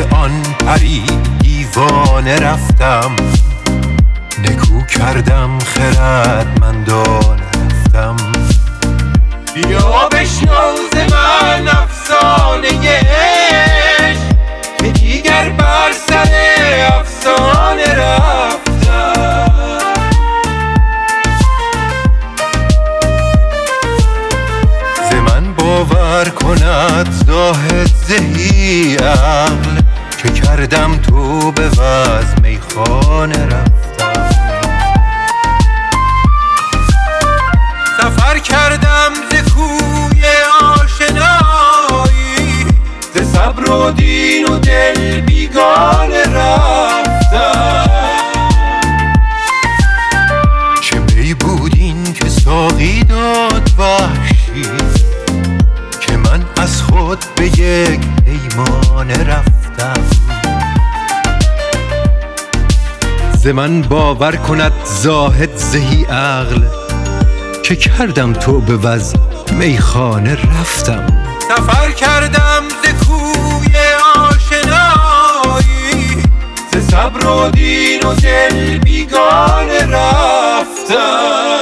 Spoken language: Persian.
آن پری دیوانه رفتم، نکو کردم خردمندانه رفتم. بیا بشنو ز من افسانه عشق که دیگر بر سر افسانه رفتم. ز من باور کند زاهد زهی عقل که کردم تو به وز میخانه رفتم. سفر کردم ز کوی آشنایی، ز صبر و دین و دل بیگانه رفتم. چه می بود این که ساقی داد وحشی، که من از خود به یک پیمانه رفتم. ز من باور کند زاهد زهی عقل که کردم تو به وز میخانه رفتم. سفر کردم ز کوی آشنایی، ز صبر و دین و دل بیگانه رفتم.